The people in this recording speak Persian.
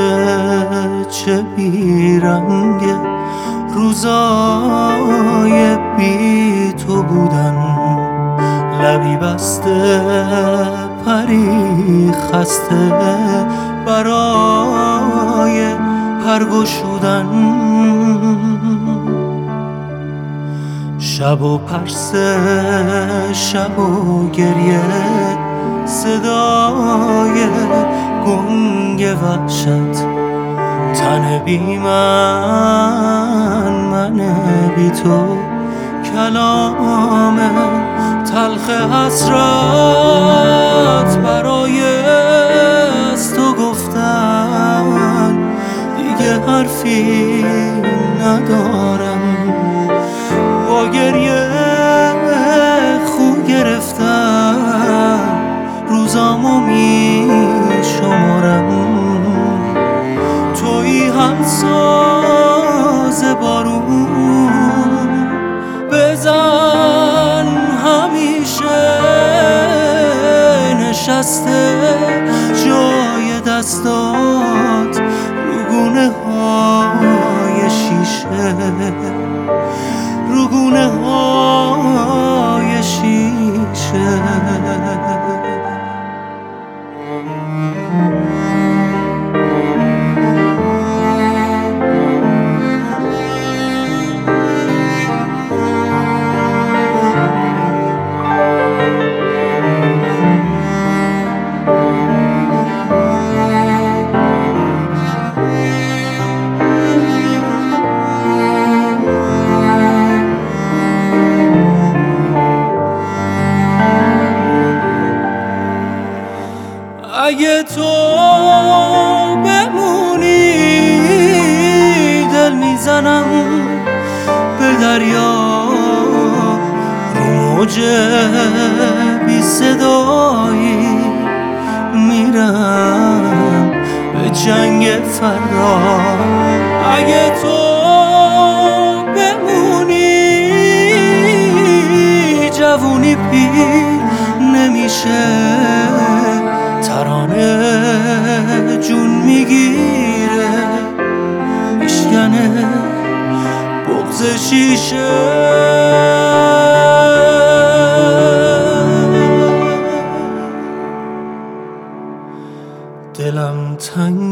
چه بیرنگ روزای بی تو بودن، لبی بسته پری خسته برای پرگشودن، شب و پرسه شب و گریه صدای گنگ وحشت، تن بی من بی تو، کلام تلخ حسرت برای از تو گفتن، دیگه حرفی ندارم، با گریه خو گرفتم روزامو می شمارم، تویی همساز بارون بزن همیشه نشسته جای دستات رو گونه های شیشه، رو گونه های شیشه. اگه تو بمونی دل میزنم به دریا، رو موج بی صدایی میرم به جنگ فردا. اگه تو بمونی جوونی پیر نمیشه، ترانه جون میگیره، میشکنه بغض شیشه. دلم تنگ